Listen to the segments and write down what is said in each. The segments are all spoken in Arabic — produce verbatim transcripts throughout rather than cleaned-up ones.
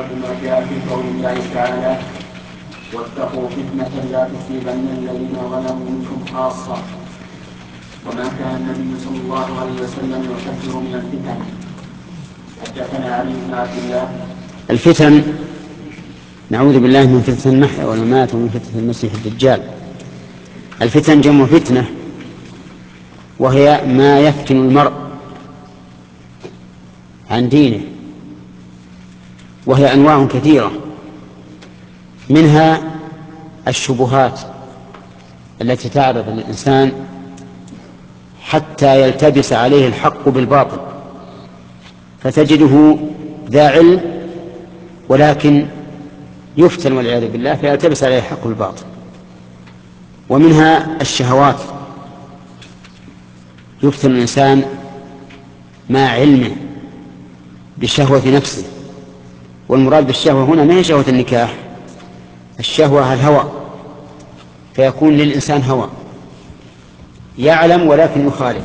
باب ما جاء في قول الله تعالى واتقوا فتنة لا تصيبن الذين ظلموا منكم خاصة. وما كان النبي صلى الله عليه وسلم يحذر من الفتن. حدثنا علي بن عبد الله. الفتن نعوذ بالله من فتنة المحيا والممات ومن فتنة المسيح الدجال. الفتن جمع فتنة، وهي ما يفتن المرء عن دينه، وهي أنواع كثيرة، منها الشبهات التي تعرض للإنسان حتى يلتبس عليه الحق بالباطل، فتجده ذا علم ولكن يفتن والعياذ بالله فيلتبس عليه الحق بالباطل. ومنها الشهوات، يفتن الإنسان مع علمه بشهوة نفسه، والمراد بالشهوة هنا ما هي شهوة النكاح، الشهوة الهوى، فيكون للإنسان هوى يعلم ولكن يخالف.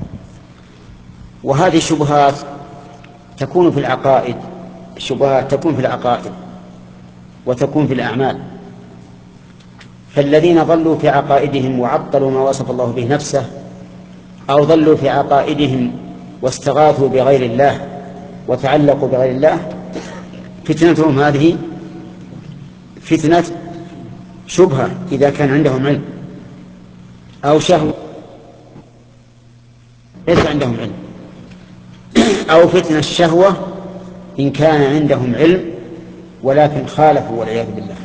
وهذه الشبهات تكون في العقائد، الشبهات تكون في العقائد وتكون في الأعمال. فالذين ضلوا في عقائدهم وعطلوا ما وصف الله به نفسه، أو ضلوا في عقائدهم واستغاثوا بغير الله وتعلقوا بغير الله، فتنتهم هذه فتنة شبهة إذا كان عندهم علم، أو شهوة ليس عندهم علم، أو فتنة الشهوة إن كان عندهم علم ولكن خالفوا والعياذ بالله.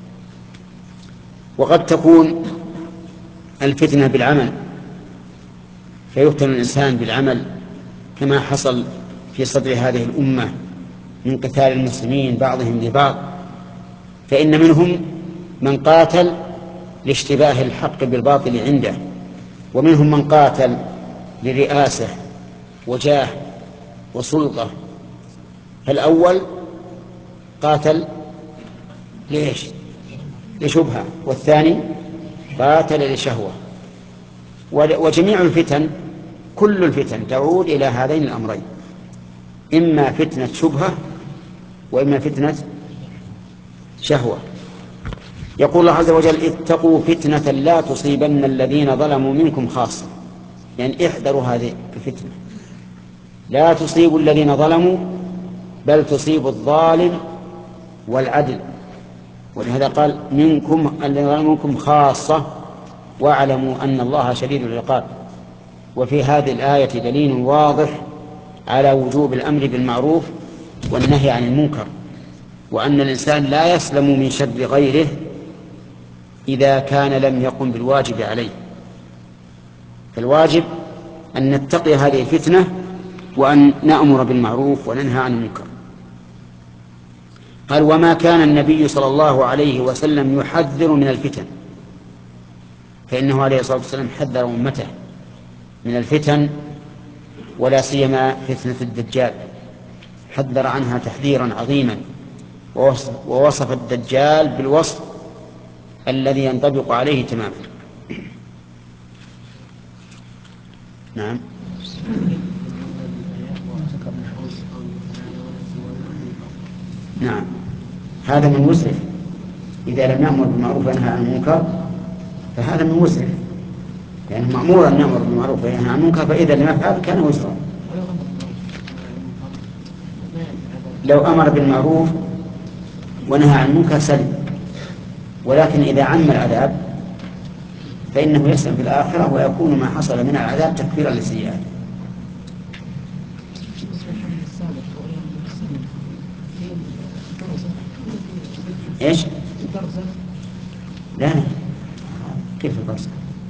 وقد تكون الفتنة بالعمل، فيفتن الإنسان بالعمل كما حصل في صدر هذه الأمة من قتال المسلمين بعضهم لبعض، فإن منهم من قاتل لاشتباه الحق بالباطل عنده، ومنهم من قاتل لرئاسة وجاه وسلطة. فالأول قاتل ليش؟ لشبهة، والثاني قاتل لشهوة. وجميع الفتن، كل الفتن تعود إلى هذين الأمرين، إما فتنة شبهة وإما فتنة شهوة. يقول الله عز وجل اتقوا فتنة لا تصيبن الذين ظلموا منكم خاصة، يعني احذروا هذه الفتنة، لا تصيب الذين ظلموا بل تصيب الظالم والعدل. ولهذا قال منكم الذين ظلموا منكم خاصة واعلموا أن الله شديد العقاب. وفي هذه الآية دليل واضح على وجوب الأمر بالمعروف والنهي عن المنكر، وأن الإنسان لا يسلم من شر غيره إذا كان لم يقم بالواجب عليه. فالواجب أن نتقي هذه الفتنة وأن نأمر بالمعروف وننهى عن المنكر. قال وما كان النبي صلى الله عليه وسلم يحذر من الفتن، فإنه عليه الصلاة والسلام حذر أمته من الفتن، ولا سيما فتنة الدجال، حذر عنها تحذيرا عظيما، ووصف الدجال بالوصف الذي ينطبق عليه تماما. نعم. نعم، هذا من مسرف، إذا لم يأمر بالمعروف وينهى عن المنكر فهذا من مسرف، لأنه يعني مأمور أن يأمر بالمعروف وينهى عن المنكر، فإذا لم يفعل كان مسرفا. لو أمر بالمعروف ونهى عن المنكر سلم، ولكن إذا عم العذاب فإنه يسلم في الآخرة، ويكون ما حصل من العذاب تكفيرا للسيئات. إيش؟ لا لا، كيف البرزخ؟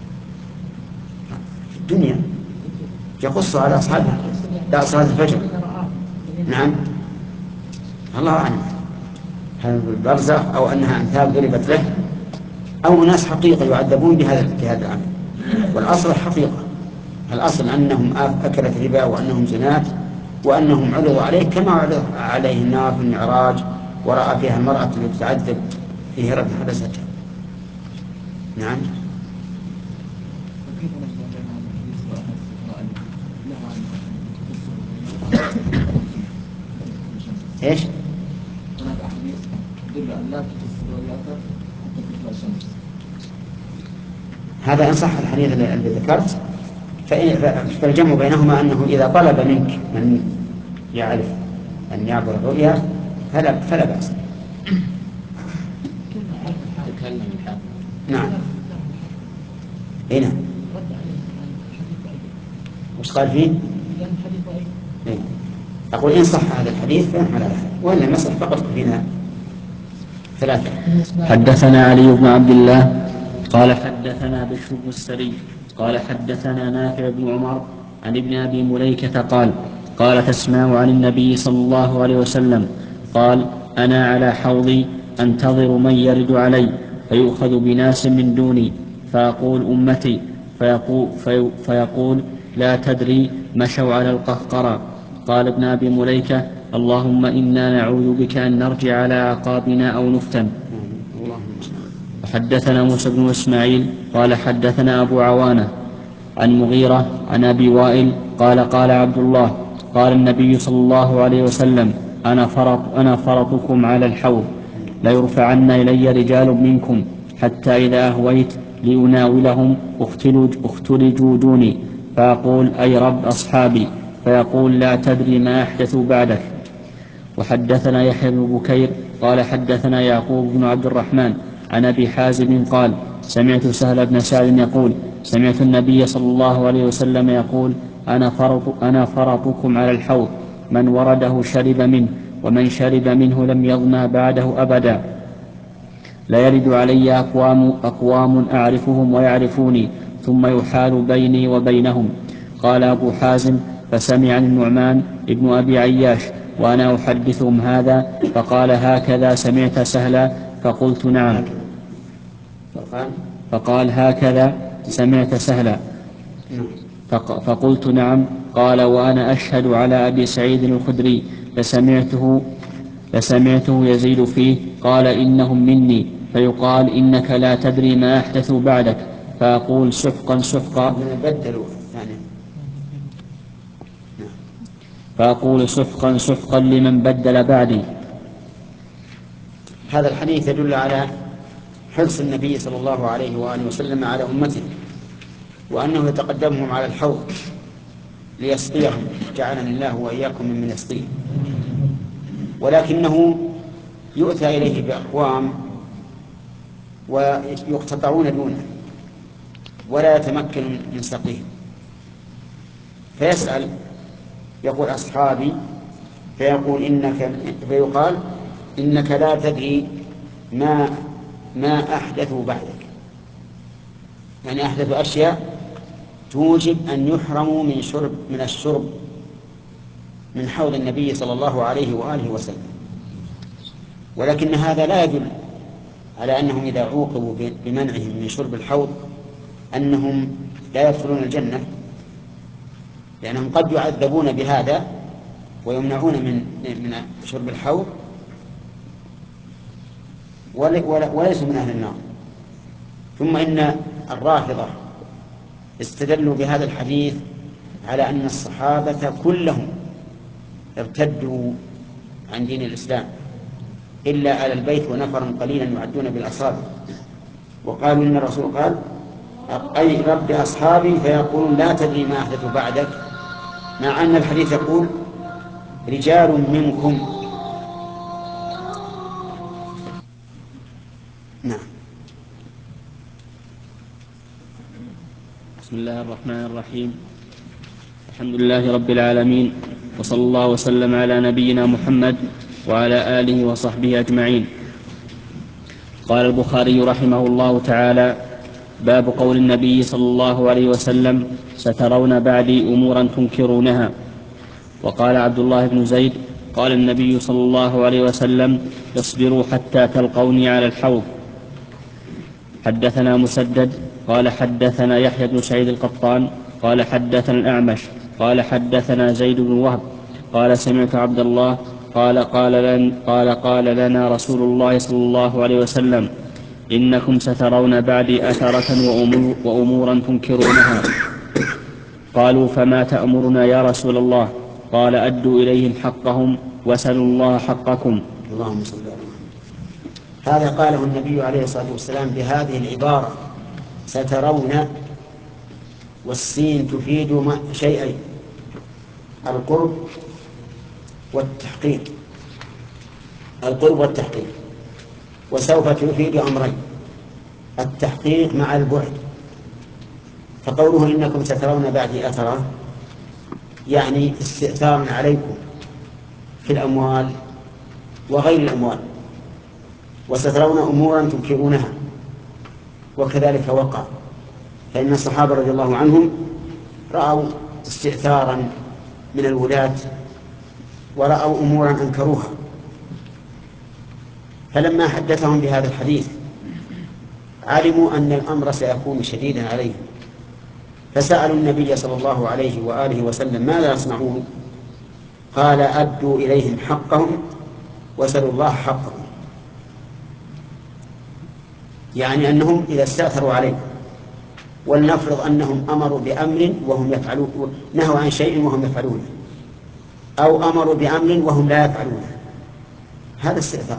في الدنيا يقص على أصحابها لا صلاة الفجر. نعم، الله أعلم، هل البرزخ أو أنها أمثال ضربت له، أو ناس حقيقة يعذبون بهذا بهذا العمل. والأصل حقيقة، الأصل أنهم أكلت ربا وأنهم زنات وأنهم عرضوا عليه كما عرض عليه النار في المعراج، ورأى فيها المرأة التي تعذب في هرب حبستها. نعم. ايش؟ هذا إن صح الحديث الذي ذكرت، فالجمع بينهما أنه إذا طلب منك من يعرف أن يعبر الرؤيا فلا, فلا بأس. نعم. هنا وش قال فيه؟ إيه؟ أقول إن صح هذا الحديث فنحمل على هذا، وإلا المسألة فقط فينا ثلاثة. حدثنا علي بن عبد الله قال حدثنا بشر بن السري قال حدثنا نافع بن عمر عن ابن أبي مليكة قال قال تسمع عن النبي صلى الله عليه وسلم قال أنا على حوضي أنتظر من يرد علي فيؤخذ بناس من دوني فأقول أمتي فيقول, في فيقول لا تدري مشوا على القهقرى. قال ابن أبي مليكة اللهم إنا نعوذ بك أن نرجع على أعقابنا أو نفتن. وحدثنا موسى بن إسماعيل قال حدثنا أبو عوانة عن مغيرة عن أبي وائل قال قال عبد الله قال النبي صلى الله عليه وسلم أنا فرط أنا فرطكم على الحوض ليرفعن إلي رجال منكم حتى إذا أهويت لأناولهم اختلجوا دوني فأقول أي رب أصحابي فيقول لا تدري ما أحدثوا بعدك. وحدثنا يحيى بن بكير قال حدثنا يعقوب بن عبد الرحمن عن أبي حازم قال سمعت سهل بن سعد يقول سمعت النبي صلى الله عليه وسلم يقول أنا, فرط أنا فرطكم على الحوض من ورده شرب منه ومن شرب منه لم يظمأ بعده أبدا لا يرد علي أقوام, أقوام أعرفهم ويعرفوني ثم يحال بيني وبينهم. قال أبو حازم فسمع النعمان ابن أبي عياش وأنا أحدثهم هذا فقال هكذا سمعت سهلا فقلت نعم فقال هكذا سمعت سهلا فقلت نعم. قال وأنا أشهد على أبي سعيد الخدري لسمعته, لسمعته يزيد فيه قال إنهم مني فيقال إنك لا تدري ما أحدثوا بعدك فأقول سحقا سحقا فأقول سحقا سحقا لمن بدل بعدي. هذا الحديث يدل على حرص النبي صلى الله عليه وآله وسلم على أمته وأنه يتقدمهم على الحوض ليسقيهم جعلنا الله وإياكم ممن يسقيه، ولكنه يؤتى إليه بأقوام ويقتطعون دونه ولا يتمكن من سقيهم فيسأل يقول أصحابي فيقول إنك فيقال إنك لا تدري ما ما أحدثوا بعدك، يعني أحدثوا أشياء توجب أن يحرموا من شرب من الشرب من حوض النبي صلى الله عليه وآله وسلم. ولكن هذا لا يدل على أنهم إذا عوقبوا بمنعهم من شرب الحوض أنهم لا يدخلون الجنة، لأنهم قد يعذبون بهذا ويمنعون من من شرب الحوض وليسوا من أهل النار. ثم إن الرافضة استدلوا بهذا الحديث على أن الصحابة كلهم ارتدوا عن دين الإسلام إلا آل البيت ونفرا قليلا يعدون بالأصابع، وقالوا إن الرسول قال أي رب أصحابي فيقولون لا تدري ما أحدث بعدك، مع أن الحديث يقول رجال منكم. نعم. بسم الله الرحمن الرحيم الحمد لله رب العالمين وصلى الله وسلم على نبينا محمد وعلى آله وصحبه أجمعين. قال البخاري رحمه الله تعالى باب قول النبي صلى الله عليه وسلم سترون بعدي أمورا تنكرونها. وقال عبد الله بن زيد قال النبي صلى الله عليه وسلم اصبروا حتى تلقوني على الحوض. حدثنا مسدد قال حدثنا يحيى بن سعيد القطان قال حدثنا الأعمش قال حدثنا زيد بن وهب قال سمعت عبد الله قال قال, لن قال قال لنا رسول الله صلى الله عليه وسلم إنكم سترون بعدي أثرة وأمور وأمورا تنكرونها. قالوا فما تأمرنا يا رسول الله؟ قال أدوا إليهم حقهم وسلوا الله حقكم. اللهم صل على محمد. هذا قاله النبي عليه الصلاة والسلام بهذه العبارة: سترون، والسين تفيد شيئين: القرب والتحقيق، القرب والتحقيق، وسوف تفيد أمرين: التحقيق مع البعد. فقوله إنكم سترون بعدي أثرا يعني استئثار عليكم في الأموال وغير الأموال، وسترون أمورا تنكرونها. وكذلك وقع، فإن الصحابة رضي الله عنهم رأوا استئثارا من الولاة ورأوا أمورا أنكروها، فلما حدثهم بهذا الحديث علموا أن الأمر سيكون شديدا عليهم، فسألوا النبي صلى الله عليه وآله وسلم: ماذا يصنعون؟ قال: أدوا إليهم حقهم وسلوا الله حقهم. يعني أنهم إذا استأثروا عليكم، ولنفرض أنهم أمروا بأمر وهم يفعلون، نهوا عن شيء وهم يفعلونه، أو أمروا بأمر وهم لا يفعلونه، هذا استئثار.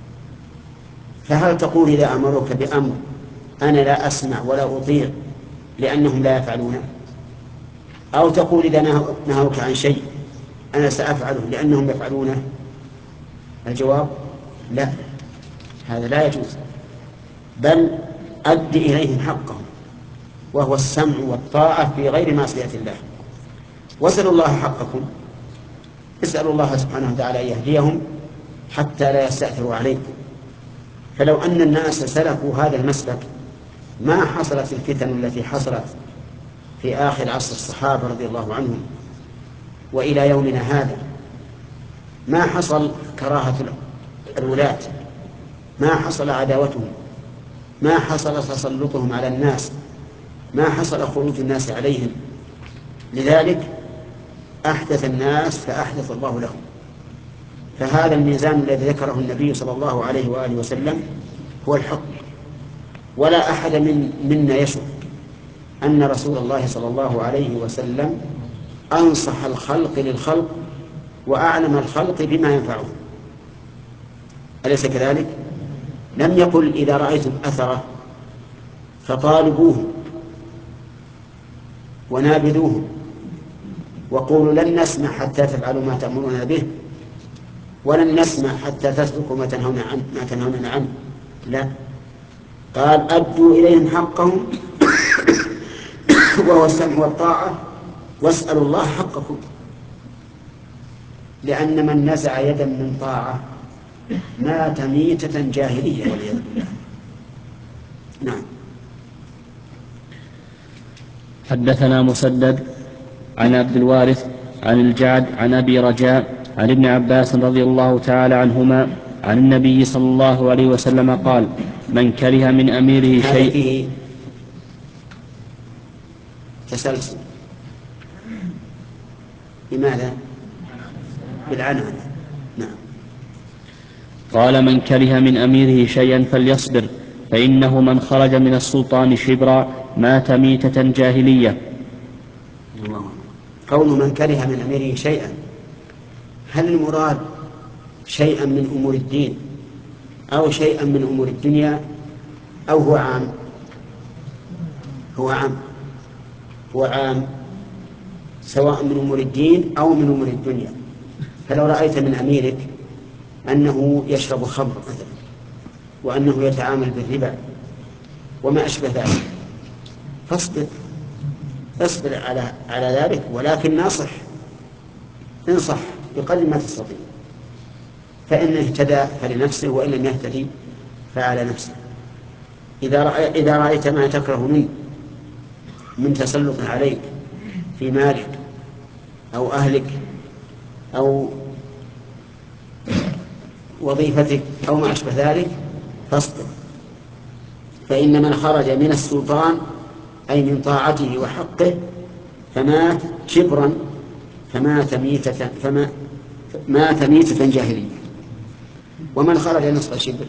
فهل تقول إذا أمروك بأمر أنا لا أسمع ولا أطيع لأنهم لا يفعلونه؟ أو تقول إذا نهوك عن شيء أنا سأفعله لأنهم يفعلونه؟ الجواب: لا، هذا لا يجوز، بل أد إليهم حقهم، وهو السمع والطاعة في غير معصية الله. واسألوا الله حقكم، اسألوا الله سبحانه وتعالى أن يهديهم حتى لا يستأثروا عليكم. فلو أن الناس سلكوا هذا المسلك ما حصلت الفتن التي حصلت في آخر عصر الصحابة رضي الله عنهم وإلى يومنا هذا. ما حصل كراهة الولاة، ما حصل عداوتهم، ما حصل تسلطهم على الناس، ما حصل خروج الناس عليهم. لذلك أحدث الناس فأحدث الله لهم. فهذا الميزان الذي ذكره النبي صلى الله عليه وآله وسلم هو الحق. ولا أحد من منا يشك أن رسول الله صلى الله عليه وسلم أنصح الخلق للخلق وأعلم الخلق بما ينفعهم، أليس كذلك؟ لم يقل إذا رأيتم أثره فطالبوه ونابذوه وقولوا لن نسمع حتى تفعلوا ما تأمرون به، ولن نسمع حتى تتركوا ما تنهون عنه ما تنهون عنه. لا، قال: أدوا إليهم حقهم وهو السمع والطاعة، واسألوا الله حقكم. لأن من نزع يدا من طاعة مات ميتة جاهلية والعياذ بالله. نعم. حدثنا مسدد عن عبد الوارث عن الجعد عن أبي رجاء عن ابن عباس رضي الله تعالى عنهما عن النبي صلى الله عليه وسلم قال: من كره من أميره شيء. فيه تسلسل. لماذا؟ بالعنعنة. نعم. قال: من كره من أميره شيئا فليصبر، فإنه من خرج من السلطان شبرا مات ميتة جاهلية. الله. قول من كره من أميره شيئا، هل المراد شيئا من أمور الدين أو شيئا من أمور الدنيا أو هو عام؟ هو عام، هو عام سواء من أمور الدين أو من أمور الدنيا. فلو رأيت من أميرك أنه يشرب خمر مثلا، وأنه يتعامل بالربا وما أشبه ذلك، فاصبر، اصبر على على ذلك، ولكن ناصح، انصح بقدر ما تستطيع. فإن اهتدى فلنفسه، وإن لم يهتدي فعلى نفسه. إذا رأي إذا رأيت ما تكره منه من تسلط عليك في مالك أو أهلك أو وظيفتك أو ما أشبه ذلك فاصبر. فإن من خرج من السلطان أي من طاعته وحقه فمات شبرا فمات ميتة فما مات ميتة جاهلية. ومن خرج نصف شبر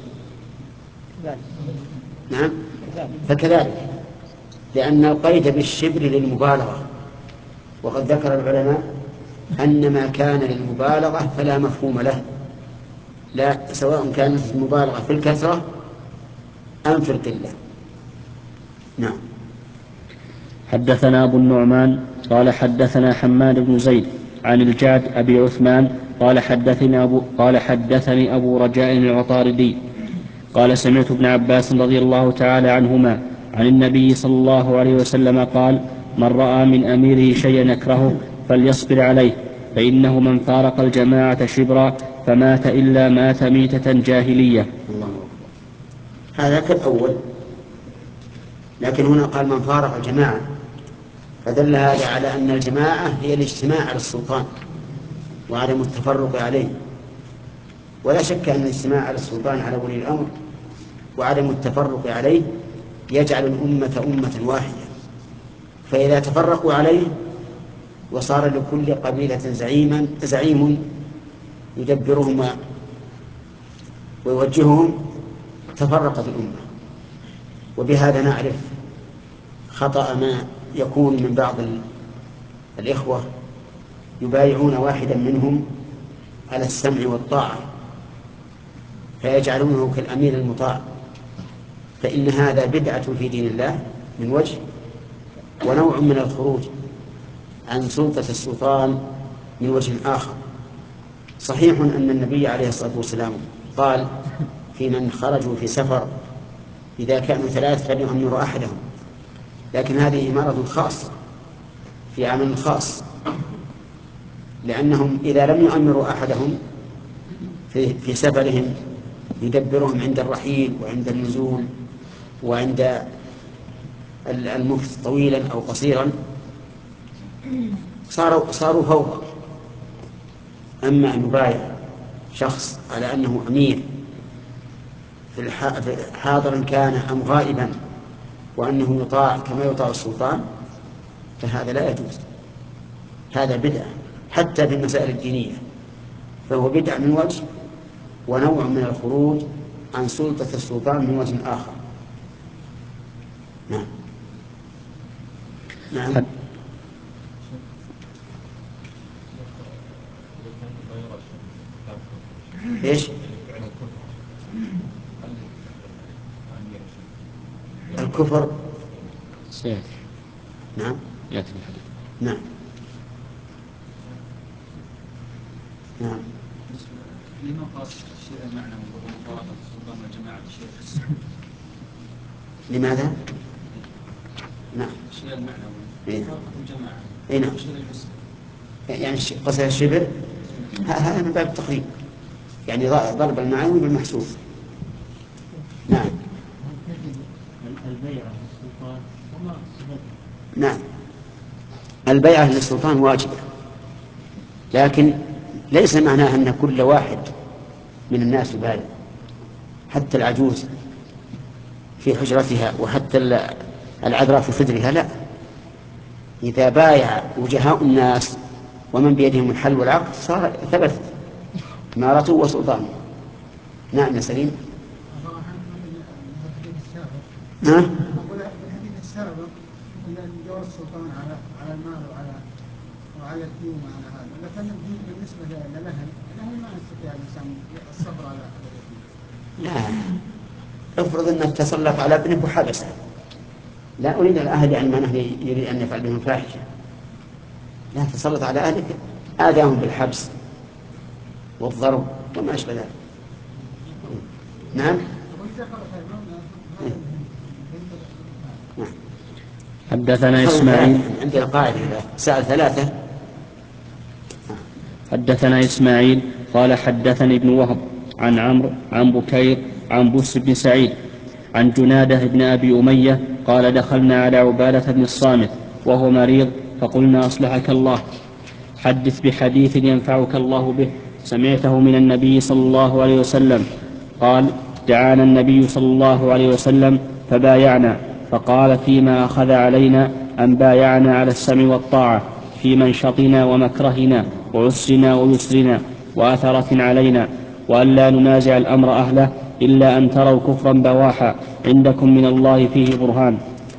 نعم فكذلك، لأن القيد بالشبر للمبالغة، وقد ذكر العلماء أن ما كان للمبالغة فلا مفهوم له، لا، سواء كانت المبالغة في الكثرة أم في القلة. نعم. حدثنا أبو النعمان قال حدثنا حماد بن زيد عن الجعد أبي عثمان قال حدثني أبو, قال حدثني أبو رجاء العطاردي قال سمعت ابن عباس رضي الله تعالى عنهما عن النبي صلى الله عليه وسلم قال: من رأى من أميره شيئا يكرهه فليصبر عليه، فإنه من فارق الجماعة شبرا فمات إلا مات ميتة جاهلية. الله أكبر. هذا كالأول، لكن هنا قال من فارق الجماعة، فدل هذا على أن الجماعة هي الاجتماع على السلطان وعدم التفرق عليه. ولا شك أن الاجتماع على السلطان على ولي الأمر وعدم التفرق عليه يجعل الأمة أمة واحدة، فإذا تفرقوا عليه وصار لكل قبيلة زعيما زعيم يدبرهم ويوجههم تفرقت الأمة. وبهذا نعرف خطأ ما يكون من بعض الإخوة يبايعون واحدا منهم على السمع والطاعة فيجعلونه كالأمير المطاع، فإن هذا بدعة في دين الله من وجه، ونوع من الخروج عن سلطة السلطان من وجه آخر. صحيح أن النبي عليه الصلاة والسلام قال في من خرجوا في سفر إذا كانوا ثلاث فليؤمروا أحدهم، لكن هذه إمارة خاصة في عمل خاص، لأنهم إذا لم يؤمروا أحدهم في, في سفرهم يدبرهم عند الرحيل وعند النزول وعند المكث طويلا أو قصيرا صاروا صاروا فوضى. أما أن يبايع شخص على أنه أمير في حاضرا كان أم غائبا وأنه يطاع كما يطاع السلطان، فهذا لا يجوز، هذا بدعة حتى في المسائل الدينية، فهو بدعة من وجه ونوع من الخروج عن سلطة السلطان من وجه آخر. نعم. نعم. ايش؟ الكفر سيأتي. نعم. يأتي الحديث. نعم. نعم. لما قال الشيء المعنى من مفارقة السلطان والجماعة الشيء؟ لماذا؟ نعم. الشيء المعنى إيه؟ مفارقة الجماعة. إيه نعم. يعني قصد الشبر هذا من باب التقريب، يعني ضرب المعنوي بالمحسوب. نعم. البيعة للسلطان وما صفتها؟ نعم، البيعة للسلطان واجبة، لكن ليس معناه أن كل واحد من الناس يبايع، حتى العجوز في حجرتها وحتى العذراء في خدرها لا. إذا بايع وجهاء الناس ومن بيدهم الحل والعقد صار ثبت إمارته وسلطانه. نعم يا سليم. ها؟ أقول الحديث السابق أن جور السلطان على على المال وعلى وعلى الدين وعلى هذا، لكن الدين بالنسبة للأهل الأهل ما يستطيع الإنسان الصبر على هذا. لا، افرض أنك تسلط على ابنك وحبسه، لا أريد الأهل يعني من يريد أن يفعل بهم فاحشة، لا، تسلط على أهلك آذاهم بالحبس والضرب وما أشبه ذلك. نعم. حدثنا إسماعيل. عندنا قاعدة إذا سأل ثلاثة. حدثنا إسماعيل قال حدثني ابن وهب عن عمرو عن بكير عن بس بن سعيد عن جنادة بن أبي أمية قال دخلنا على عبادة بن الصامت وهو مريض فقلنا أصلحك الله، حدث بحديث ينفعك الله به سمعته من النبي صلى الله عليه وسلم. قال دعانا النبي صلى الله عليه وسلم فبايعنا، فقال فيما أخذ علينا أن بايعنا على السمع والطاعة في منشطنا ومكرهنا وعسرنا ويسرنا وأثرة علينا، وأن لا ننازع الأمر أهله إلا أن تروا كفرا بواحا عندكم من الله فيه برهان.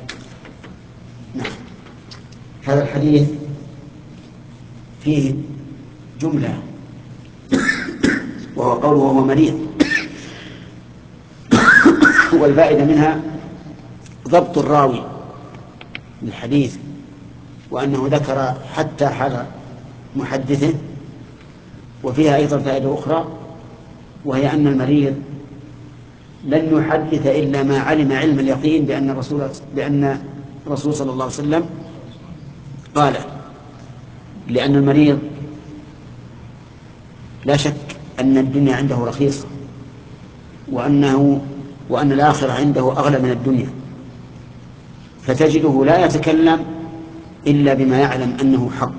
هذا الحديث فيه جملة وهو قوله وهو مريض. والفائدة منها ضبط الراوي للحديث، وأنه ذكر حتى حال محدثه. وفيها أيضا فائدة أخرى، وهي أن المريض لن يحدث إلا ما علم علم اليقين بأن الرسول بأن الرسول صلى الله عليه وسلم قال، لأن المريض لا شك أن الدنيا عنده رخيصة، وأنه وأن الآخرة عنده أغلى من الدنيا، فتجده لا يتكلم إلا بما يعلم أنه حق.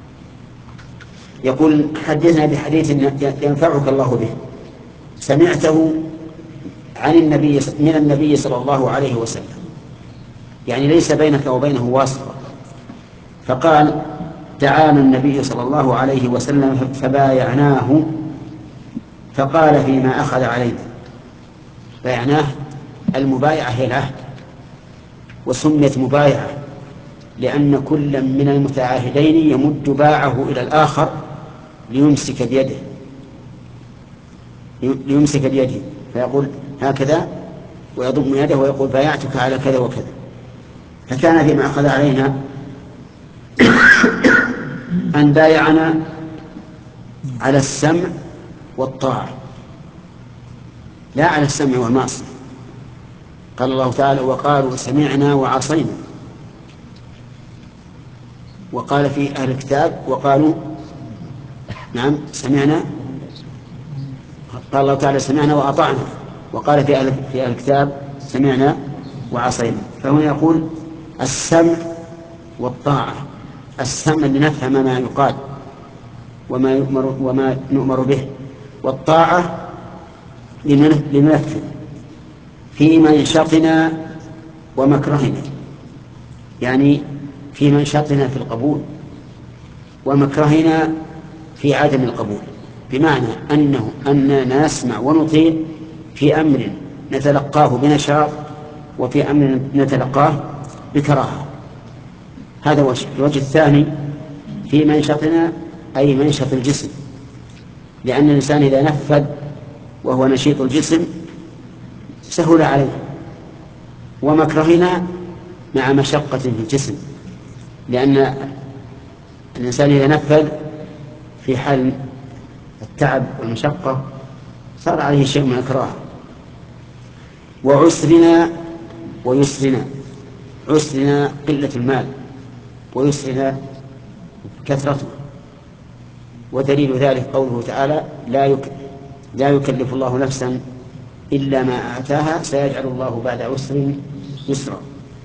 يقول حدثنا بحديث ينفعك الله به سمعته عن النبي من النبي صلى الله عليه وسلم، يعني ليس بينك وبينه واسطة. فقال دعانا النبي صلى الله عليه وسلم فبايعناه، فقال فيما أخذ علينا. بايعناه المبايعة هي العهد، وسميت مبايعة لأن كل من المتعاهدين يمد باعه إلى الآخر ليمسك بيده ليمسك بيده فيقول هكذا ويضم يده ويقول بايعتك على كذا وكذا. فكان فيما أخذ علينا أن بايعنا على السمع والطاعة، لا على السمع والمعصية. قال الله تعالى وقالوا سمعنا وعصينا، وقال في أهل الكتاب وقالوا نعم سمعنا، قال الله تعالى سمعنا وأطعنا، وقال في أهل, في أهل الكتاب سمعنا وعصينا. فهنا يقول السمع والطاعة، السمع لنفهم ما يقال وما يؤمر وما نؤمر به، والطاعة لننفذ في منشطنا ومكرهنا، يعني في منشطنا في القبول ومكرهنا في عدم القبول، بمعنى أنه أننا نسمع ونطيع في أمر نتلقاه بنشاط وفي أمر نتلقاه بكراهة. هذا وجه. الوجه الثاني في منشطنا أي منشط الجسم، لأن الإنسان إذا نفذ وهو نشيط الجسم سهل عليه، ومكرهنا مع مشقة في الجسم، لأن الإنسان إذا نفذ في حال التعب والمشقة صار عليه شيء من الكراهة. وعسرنا ويسرنا، عسرنا قلة المال ويسرنا كثرته، ودليل ذلك قوله تعالى لا يك... لا يكلف الله نفسا إلا ما آتاها سيجعل الله بعد عسر يسرا.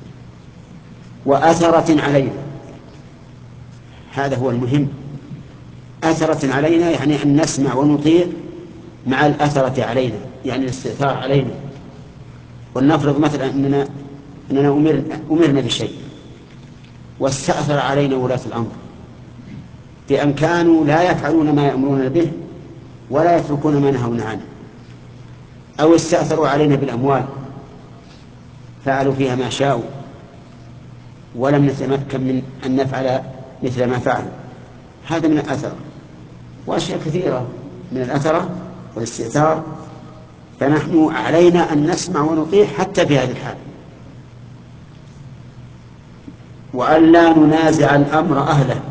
وأثرة علينا، هذا هو المهم، أثرة علينا يعني أن نسمع ونطيع مع الأثرة علينا، يعني الاستئثار علينا. ولنفرض مثلا أننا, أننا أمر... أمرنا بشيء واستأثر علينا ولاة الأمر بأن كانوا لا يفعلون ما يأمرون به ولا يتركون ما نهون عنه، أو استأثروا علينا بالأموال فعلوا فيها ما شاءوا ولم نتمكن من أن نفعل مثل ما فعلوا. هذا من الأثر، وأشياء كثيرة من الأثرة والاستئثار. فنحن علينا أن نسمع ونطيع حتى في هذه الحال، وأن لا ننازع الأمر أهله،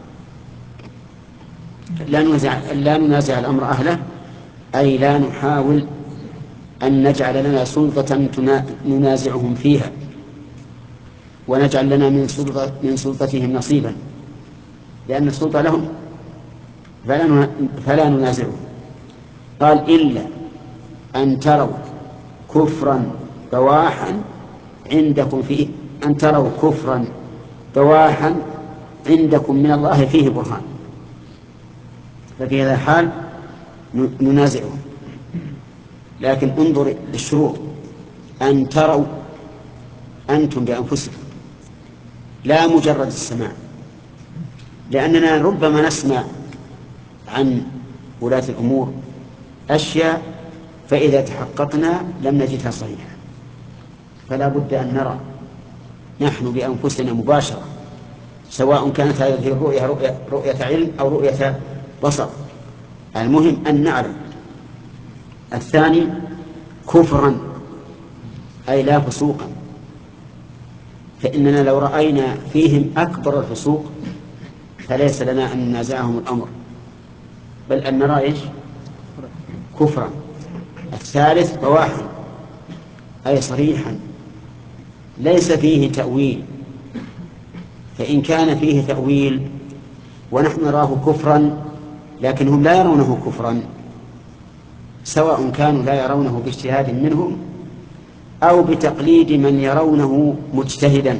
لا ننازع, لا ننازع الأمر أهله أي لا نحاول أن نجعل لنا سلطة ننازعهم فيها ونجعل لنا من, سلطة من سلطتهم نصيبا، لأن السلطة لهم فلا, فلا ننازعهم. قال إلا أن تروا كفرا بواحا عندكم فيه أن تروا كفرا بواحا عندكم من الله فيه برهان، ففي هذا الحال ننازعهم. لكن انظر للشروط، أن تروا أنتم بأنفسكم لا مجرد السماع، لأننا ربما نسمع عن ولاة الأمور أشياء فإذا تحققنا لم نجدها صحيحة، فلا بد أن نرى نحن بأنفسنا مباشرة، سواء كانت هذه الرؤية رؤية, رؤية علم أو رؤية بصر. المهم أن نعلم الثاني كفرا أي لا فسوقا، فإننا لو رأينا فيهم أكبر الفسوق فليس لنا أن ننازعهم الأمر، بل أن نرى إيش؟ كفرا. الثالث بواحد أي صريحا ليس فيه تأويل، فإن كان فيه تأويل ونحن نراه كفرا لكنهم لا يرونه كفرا، سواء كانوا لا يرونه باجتهاد منهم أو بتقليد من يرونه مجتهدا،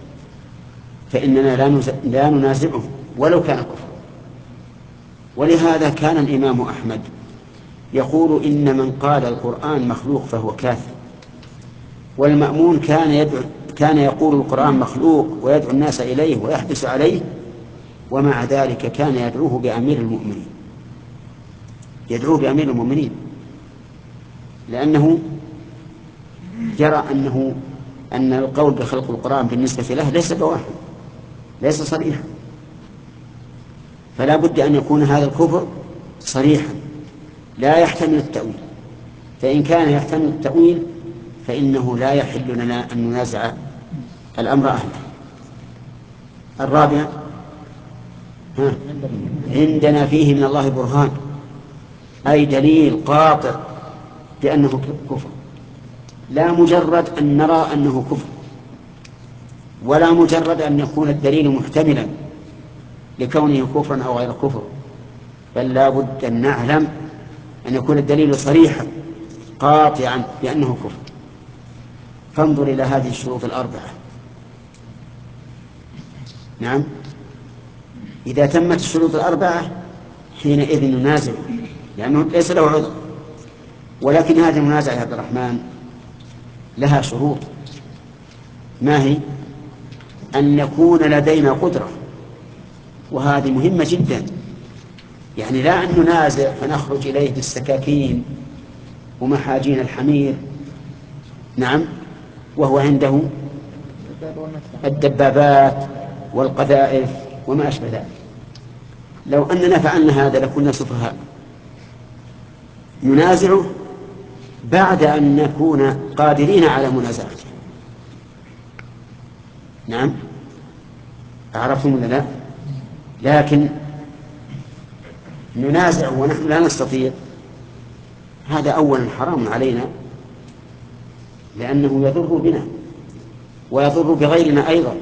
فإننا لا ننازعه ولو كان كفرا. ولهذا كان الإمام أحمد يقول إن من قال القرآن مخلوق فهو كافر، والمأمون كان يدعو كان يقول القرآن مخلوق ويدعو الناس إليه ويحدث عليه، ومع ذلك كان يدعوه بأمير المؤمنين يدعوه بأمير المؤمنين لأنه يرى أنه أن القول بخلق القرآن بالنسبة له ليس بواحد، ليس صريحا، فلا بد أن يكون هذا الكفر صريحا لا يحتمل التأويل، فإن كان يحتمل التأويل فإنه لا يحل لنا أن ننازع الأمر أهله. الرابع ها عندنا فيه من الله برهان أي دليل قاطع بأنه كفر، لا مجرد أن نرى أنه كفر، ولا مجرد أن يكون الدليل محتملا لكونه كفرا أو غير كفر، بل لا بد أن نعلم أن يكون الدليل صريحا قاطعا بأنه كفر. فانظر إلى هذه الشروط الأربعة. نعم، إذا تمت الشروط الأربعة حينئذ ننازع لأنه ليس له عذر. ولكن هذه المنازعة يا عبد الرحمن لها شروط. ما هي؟ أن يكون لدينا قدرة، وهذه مهمة جدا، يعني لا أن ننازع فنخرج إليه بالسكاكين ومحاجين الحمير، نعم، وهو عنده الدبابات والقذائف وما أشبه ذلك. لو أننا فعلنا هذا لكنا سفهاء. ننازعه بعد أن نكون قادرين على منازعته. نعم، أعرفهم ولا لا؟ لكن ننازع ونحن لا نستطيع، هذا أولا حرام علينا، لأنه يضر بنا ويضر بغيرنا أيضا،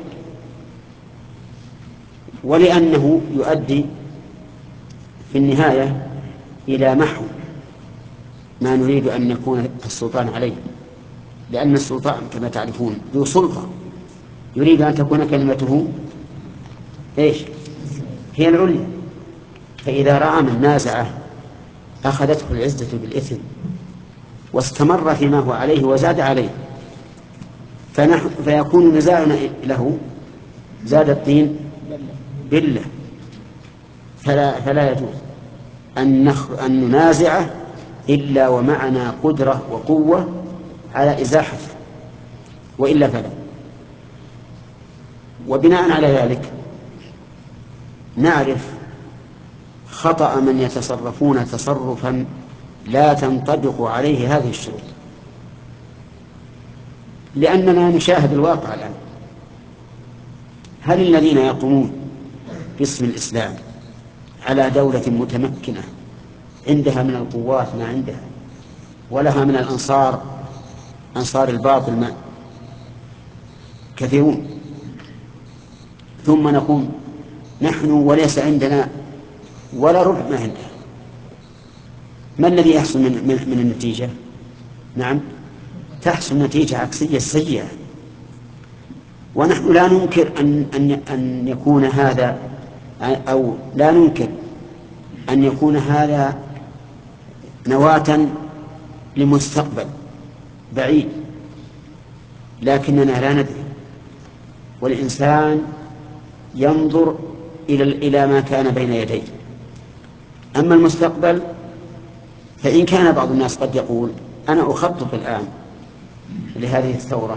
ولأنه يؤدي في النهاية إلى محو ما نريد أن يكون السلطان عليه، لأن السلطان كما تعرفون ذو سلطة يريد أن تكون كلمته إيش؟ هي العليا، فإذا رأى من نازعه أخذته العزة بالإثم واستمر فيما هو عليه وزاد عليه، فنحن فيكون نزاعنا له زاد الطين بالله. فلا, فلا يجوز أن, نخ... أن ننازعه إلا ومعنا قدرة وقوة على إزاحته، وإلا فلا. وبناء على ذلك نعرف خطأ من يتصرفون تصرفا لا تنطبق عليه هذه الشروط، لأننا نشاهد الواقع الآن. هل الذين يقومون باسم الإسلام على دولة متمكنة عندها من القوات ما عندها ولها من الأنصار أنصار الباطل ما كثيرون، ثم نقوم نحن وليس عندنا ولا ربع ما عندها، ما الذي يحصل من, من, من النتيجة؟ نعم، تحصل نتيجة عكسية سيئة. ونحن لا ننكر أن, أن, أن يكون هذا، أو لا ننكر أن يكون هذا نواة لمستقبل بعيد، لكننا لا ندري، والإنسان ينظر إلى إلى ما كان بين يديه. أما المستقبل فإن كان بعض الناس قد يقول أنا أخطط الآن لهذه الثورة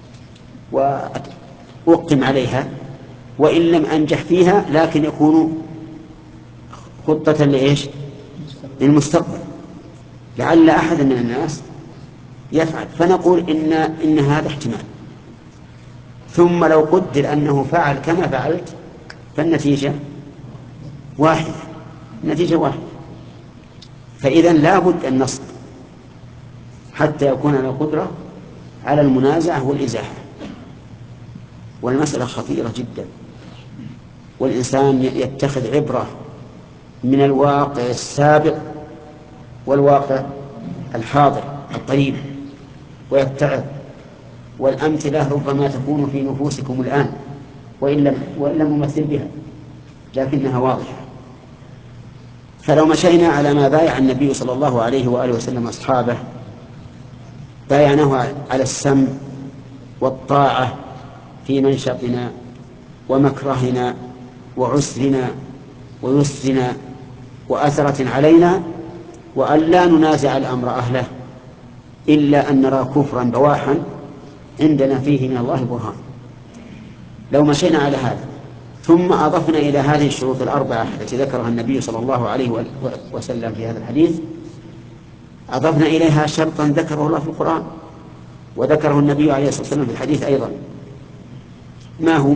وأقم عليها، وإن لم أنجح فيها لكن يكون خطة لإيش؟ للمستقبل، لعل أحد من الناس يفعل، فنقول إن, إن هذا احتمال. ثم لو قدر أنه فعل كما فعلت فالنتيجة واحدة، النتيجة واحدة. فإذا لا بد أن نصبر حتى يكون لنا قدرة على المنازعة والإزاحة. والمسألة خطيرة جدا، والإنسان يتخذ عبرة من الواقع السابق والواقع الحاضر القريب ويتعظ. والأمثلة ربما تكون في نفوسكم الآن وإن لم, وإن لم نمثل بها، لكنها واضحة. فلو مشينا على ما بايع النبي صلى الله عليه وآله وسلم أصحابه، بايعناه على السمع والطاعة في منشطنا ومكرهنا وعسرنا ويسرنا وأثرة علينا، وأن لا ننازع الأمر أهله إلا أن نرى كفرا بواحا عندنا فيه من الله برهان. لو مشينا على هذا ثم أضفنا إلى هذه الشروط الأربعة التي ذكرها النبي صلى الله عليه وسلم في هذا الحديث، أضفنا إليها شرطا ذكره الله في القرآن وذكره النبي عليه الصلاة والسلام في الحديث أيضا. ما هو؟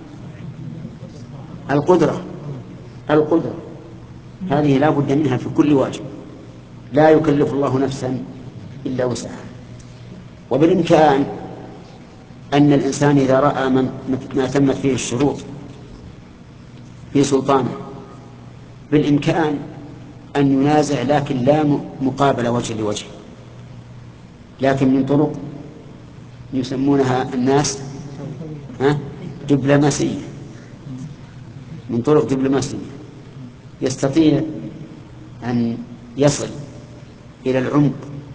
القدرة. القدرة هذه لا بد منها في كل واجب، لا يكلف الله نفسا إلا وسعها. وبالإمكان أن الإنسان إذا رأى من ما تمت فيه الشروط في سلطانه بالإمكان أن ينازع، لكن لا مقابل وجه لوجه، لكن من طرق يسمونها الناس ها دبلوماسية، من طرق دبلوماسية يستطيع أن يصل إلى العمق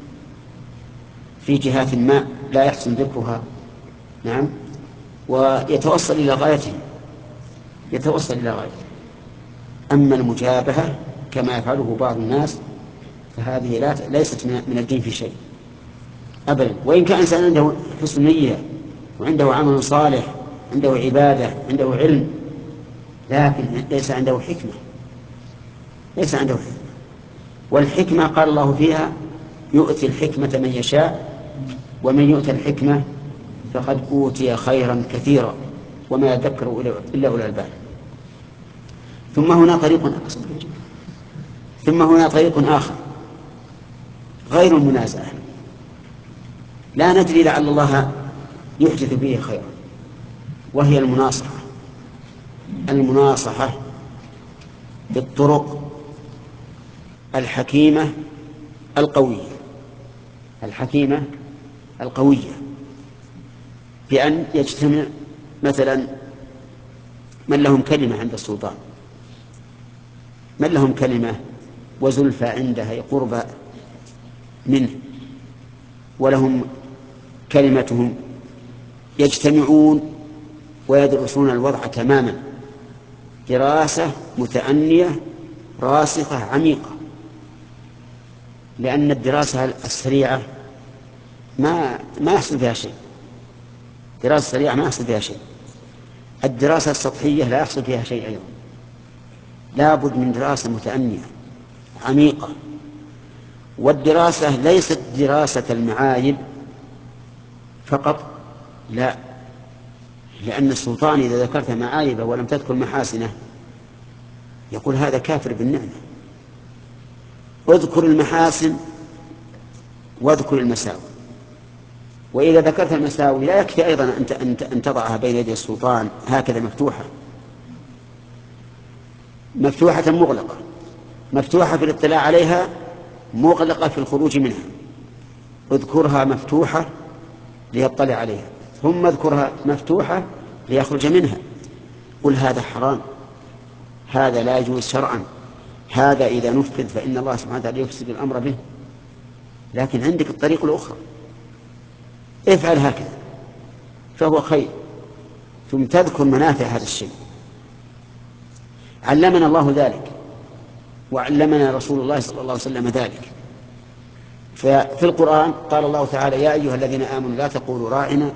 في جهات ما لا يحسن ذكرها، نعم، ويتوصل إلى غايته، يتوصل إلى غايته. أما المجابهة كما يفعله بعض الناس فهذه لا ليست من الدين في شيء أبدا. وإن كان إنسان عنده حسن نية وعنده عمل صالح، عنده عبادة، عنده علم، لكن ليس عنده حكمة، ليس عنده حكمة. والحكمة قال الله فيها: يؤتي الحكمة من يشاء ومن يؤتى الحكمة فقد أوتي خيرا كثيرا وما يذكر إلا أولو الألباب. ثم هنا طريق ثم هنا طريق آخر غير المنازعة، لا ندري لعل الله يحدث به خيرا، وهي المناصحة. المناصحة بالطرق الحكيمة القوية، الحكيمة القوية، بأن يجتمع مثلا من لهم كلمة عند السلطان، من لهم كلمة وزلفى عنده قرب منه ولهم كلمتهم، يجتمعون ويدرسون الوضع تماما دراسة متأنية راسخة عميقة، لأن الدراسة السريعة ما ما يحصل فيها شيء، دراسة سريعة ما يحصل فيها شيء. الدراسة السطحية لا يحصل فيها شيء أيضا، لا بد من دراسة متأنية عميقة. والدراسة ليست دراسة المعايب فقط، لا، لأن السلطان إذا ذكرت معايبه ولم تذكر محاسنه يقول هذا كافر بالنعمة. اذكر المحاسن واذكر المساوئ، وإذا ذكرت المساوئ لا يكفي أيضا أن تضعها بين يدي السلطان هكذا مفتوحة مفتوحة مغلقة، مفتوحة في الاطلاع عليها، مغلقة في الخروج منها. اذكرها مفتوحة ليطلع عليها، ثم اذكرها مفتوحة ليخرج منها. قل هذا حرام، هذا لا يجوز شرعا، هذا إذا نفذ فإن الله سبحانه وتعالى يفسد الأمر به. لكن عندك الطريق الأخرى، افعل هكذا فهو خير، ثم تذكر منافع هذا الشيء. علمنا الله ذلك وعلمنا رسول الله صلى الله عليه وسلم ذلك. ففي القرآن قال الله تعالى: يا أيها الذين آمنوا لا تقولوا راعنا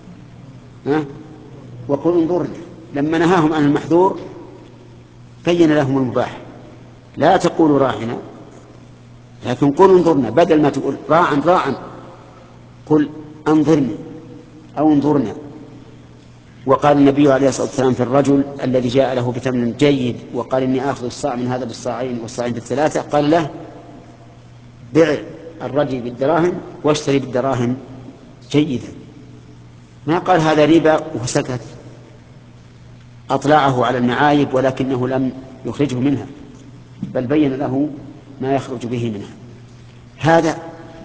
وقولوا انظرنا. لما نهاهم عن المحذور بين لهم المباح. لا تقولوا راعنا لكن قل انظرنا، بدل ما تقول راعا راعا قل انظرني أو انظرنا. وقال النبي عليه الصلاة والسلام في الرجل الذي جاء له بتمر جيد وقال إني آخذ الصاع من هذا بالصاعين والصاعين بالثلاثة، قال له بع الرجل بالدراهم واشتري بالدراهم جيدا. ما قال هذا ربا وسكت، أطلعه على المعايب ولكنه لم يخرجه منها، بل بين له ما يخرج به منها. هذا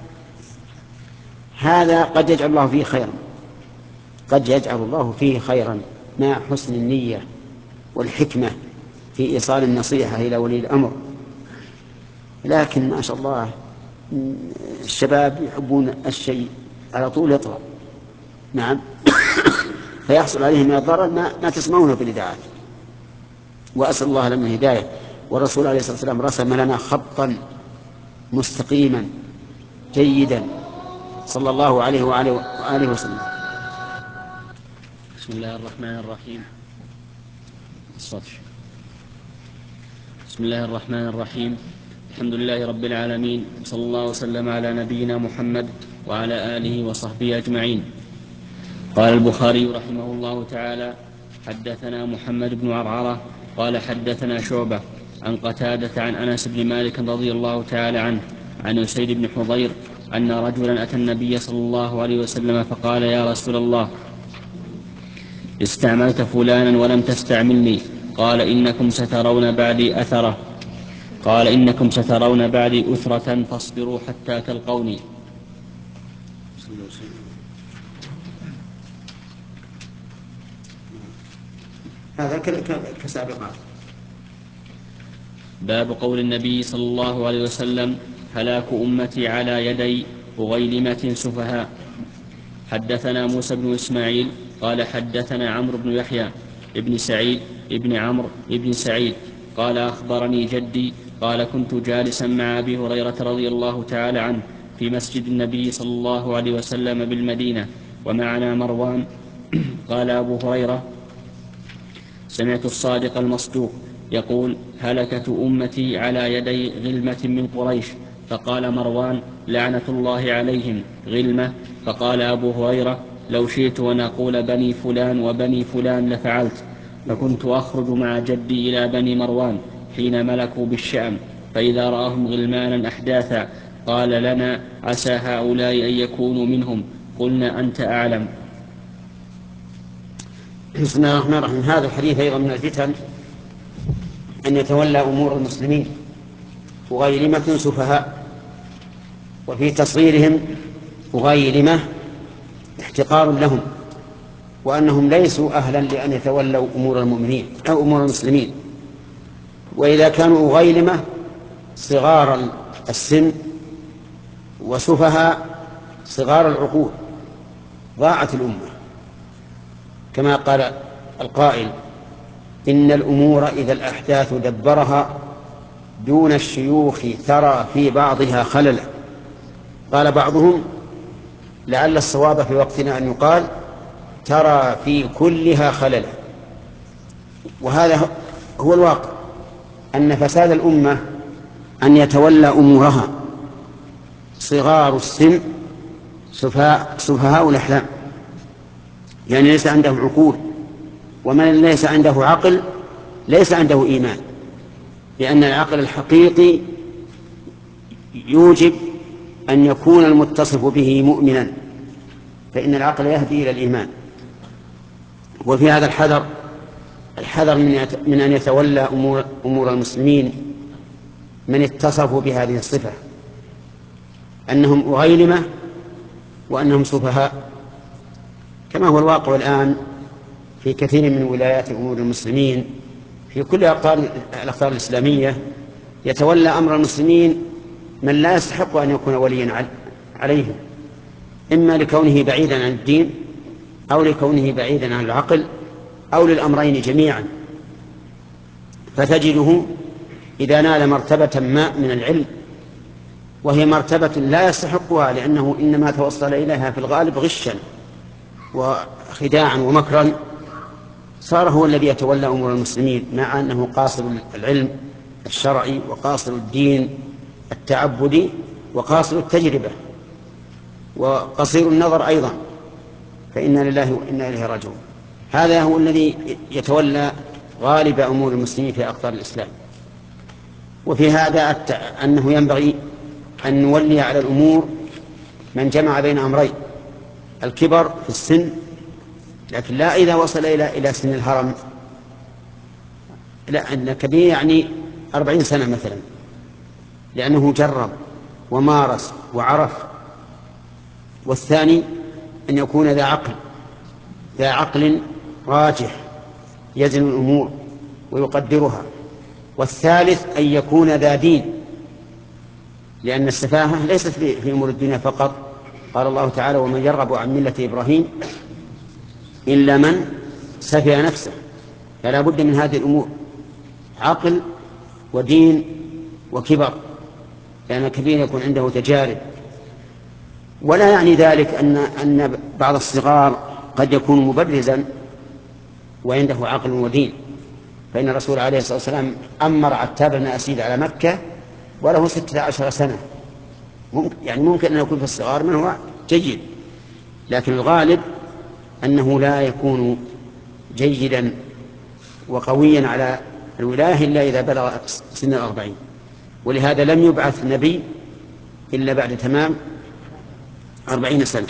هذا قد يجعل الله فيه خيرا، قد يجعل الله فيه خيرا مع حسن النية والحكمة في إيصال النصيحة إلى ولي الأمر. لكن ما شاء الله الشباب يحبون الشيء على طول يطلع، نعم، فيحصل عليهم من الضرر ما, ما تسمعونه في الإذاعات. وأسأل الله لنا الهداية. والرسول عليه الصلاة والسلام رسم لنا خطا مستقيما جيدا صلى الله عليه وآله, وآله وسلم. بسم الله الرحمن الرحيم. الصدر. بسم الله الرحمن الرحيم. الحمد لله رب العالمين، صلى الله وسلم على نبينا محمد وعلى آله وصحبه أجمعين. قال البخاري رحمه الله تعالى: حدثنا محمد بن عرعرة قال حدثنا شعبة عن قتادة عن أنس بن مالك رضي الله تعالى عنه عن أسيد بن حضير أن رجلا أتى النبي صلى الله عليه وسلم فقال: يا رسول الله، استعملت فلانا ولم تستعملني. قال: إنكم سترون بعدي أثرة قال إنكم سترون بعدي أثرة فاصبروا حتى تلقوني. هذا كسابقات. باب قول النبي صلى الله عليه وسلم: هلاك أمتي على يدي أغيلمة سفهاء. حدثنا موسى بن إسماعيل قال حدثنا عمرو بن يحيى ابن سعيد ابن عمرو ابن سعيد قال أخبرني جدي قال: كنت جالسا مع أبي هريرة رضي الله تعالى عنه في مسجد النبي صلى الله عليه وسلم بالمدينة ومعنا مروان. قال أبو هريرة: سمعت الصادق المصدوق يقول: هلكت أمتي على يدي غلمة من قريش. فقال مروان: لعنة الله عليهم، غلمة. فقال أبو هريرة: لو شئت أن أقول بني فلان وبني فلان لفعلت. فكنت أخرج مع جدي إلى بني مروان حين ملكوا بالشام، فإذا رآهم غلمانا أحداثا قال لنا: عسى هؤلاء أن يكونوا منهم. قلنا: أنت أعلم. بسم الله الرحمن الرحيم. هذا الحديث أيضا من الفتن أن يتولى أمور المسلمين أغيلمة سفهاء، وفي تصغيرهم أغيلمة احتقار لهم، وأنهم ليسوا أهلا لأن يتولوا أمور المؤمنين أو أمور المسلمين. وإذا كانوا أغيلمة صغار السن وسفهاء صغار العقول ضاعت الأمة، كما قال القائل: إن الأمور إذا الأحداث دبرها دون الشيوخ ترى في بعضها خللا. قال بعضهم: لعل الصواب في وقتنا أن يقال ترى في كلها خللا. وهذا هو الواقع، أن فساد الأمة أن يتولى أمورها صغار السن سفهاء الأحلام، يعني ليس عندهم عقول. ومن ليس عنده عقل ليس عنده إيمان، لأن العقل الحقيقي يوجب أن يكون المتصف به مؤمنا، فإن العقل يهدي إلى الإيمان. وفي هذا الحذر الحذر من أن يتولى أمور, أمور المسلمين من اتصفوا بهذه الصفة، أنهم أغيلمة وأنهم سفهاء، كما هو الواقع الآن في كثير من ولايات أمور المسلمين في كل الأقطار الإسلامية. يتولى أمر المسلمين من لا يستحق أن يكون وليا عليهم، إما لكونه بعيدا عن الدين أو لكونه بعيدا عن العقل أو للأمرين جميعا. فتجده إذا نال مرتبة ما من العلم وهي مرتبة لا يستحقها، لأنه إنما توصل إليها في الغالب غشا وخداعا ومكرا، صار هو الذي يتولى أمور المسلمين، مع أنه قاصر العلم الشرعي وقاصر الدين التعبد وقاصر التجربة وقصير النظر أيضا، فإنا لله وإنا إليه راجعون. هذا هو الذي يتولى غالب أمور المسلمين في أقطار الإسلام. وفي هذا أنه ينبغي أن نولي على الأمور من جمع بين أمرين: الكبر في السن، لكن لا إذا وصل إلى إلى سن الهرم، لا، أن كبير يعني أربعين سنة مثلا، لأنه جرب ومارس وعرف. والثاني أن يكون ذا عقل ذا عقل راجح يزن الأمور ويقدرها. والثالث أن يكون ذا دين، لأن السفاهة ليست في أمور الدنيا فقط. قال الله تعالى: ومن يرغب عن ملة إبراهيم إلا من سفه نفسه. فلا بد من هذه الأمور: عقل ودين وكبر، لأن الكبير يكون عنده تجارب. ولا يعني ذلك أن أن بعض الصغار قد يكون مبرزا وعنده عقل ودين، فإن الرسول عليه الصلاة والسلام أمر عتاب بن أسيد على مكة وله ستة عشر سنة. يعني ممكن أن يكون في الصغار من هو جيد، لكن الغالب أنه لا يكون جيدا وقويا على الولاية إلا إذا بلغ سن الأربعين. ولهذا لم يبعث النبي إلا بعد تمام أربعين سنة.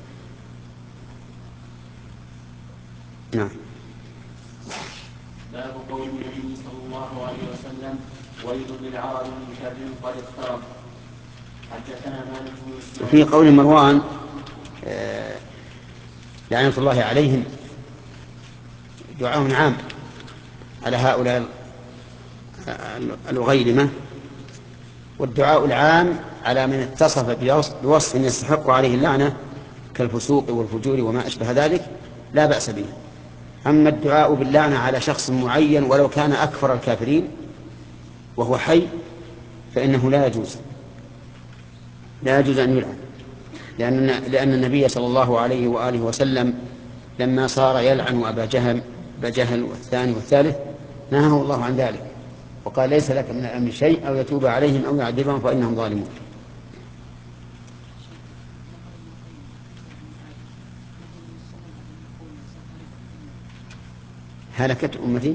نعم. باب قول النبي صلى الله عليه وسلم: ويل للعرب من شر قد اقترب. حدثنا مالك بن في قول مروان آه لعنة الله عليهم دعاء عام على هؤلاء الغيلمة، والدعاء العام على من اتصف بوصف يستحق عليه اللعنة كالفسوق والفجور وما أشبه ذلك لا بأس به. أما الدعاء باللعنة على شخص معين ولو كان أكفر الكافرين وهو حي فإنه لا يجوز لا يجوز أن يلعن، لأن لأن النبي صلى الله عليه وآله وسلم لما صار يلعن أبا جهل أبا جهل والثاني والثالث نهاه الله عن ذلك، وقال: ليس لك من الأمر شيء، أو يتوب عليهم أو يعذبهم فإنهم ظالمون. هلكت أمتي،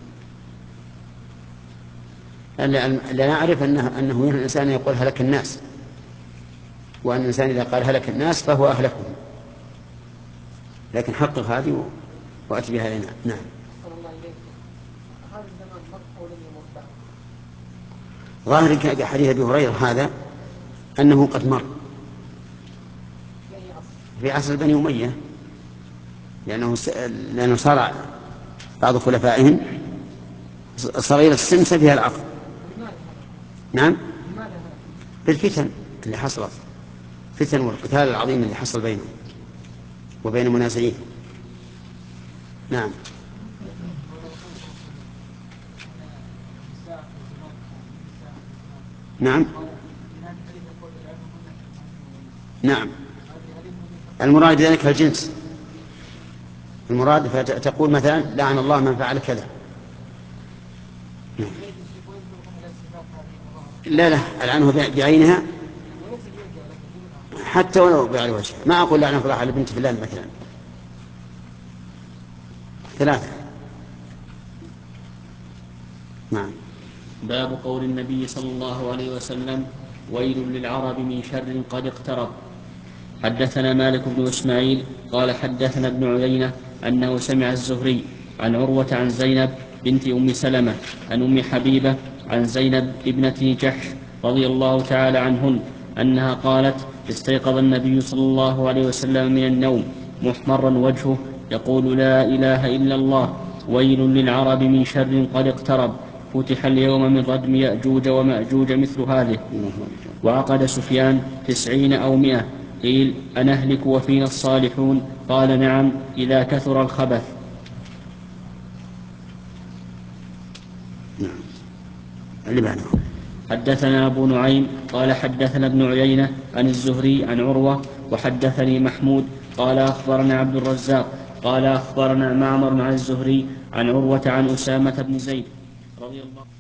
لا نعرف أنه, أنه من الإنسان يقول هلك الناس، وأن الإنسان إذا قال هلك الناس فهو أهلكهم، لكن حقق هذه وأتي بها لنا. نعم. ظاهر حديث أبي هريرة هذا أنه قد مر في عصر بني أمية، لأنه لأنه صار بعض خلفائهم صغير السن سفيه العقل. نعم. بالفتن اللي حصلت، فتن والقتال العظيم اللي حصل بينهم وبين منازعين. نعم. نعم. نعم. المراد بذلك الجنس، المراد فتقول مثلا: لعن الله من فعل كذا. نعم. لا لا العنه بعينها حتى ولو بعلى وجهها، ما أقول لعنه الله على بنت فلان مثلا. ثلاثة. نعم. باب قول النبي صلى الله عليه وسلم: ويل للعرب من شر قد اقترب. حدثنا مالك بن إسماعيل قال حدثنا ابن عيينة أنه سمع الزهري عن عروة عن زينب بنت أم سلمة عن أم حبيبة عن زينب ابنة جحش رضي الله تعالى عنهن أنها قالت: استيقظ النبي صلى الله عليه وسلم من النوم محمرا وجهه يقول: لا إله إلا الله، ويل للعرب من شر قد اقترب، فتح اليوم من ردم يأجوج ومأجوج مثل هذه. وعقد سفيان تسعين أو مئة. قيل: أنهلك وفينا الصالحون؟ قال: نعم، إذا كثر الخبث. حدثنا أبو نعيم قال حدثنا ابن عيينة عن الزهري عن عروة وحدثني محمود قال أخبرنا عبد الرزاق قال أخبرنا معمر عن الزهري عن عروة عن أسامة بن زيد رضي الله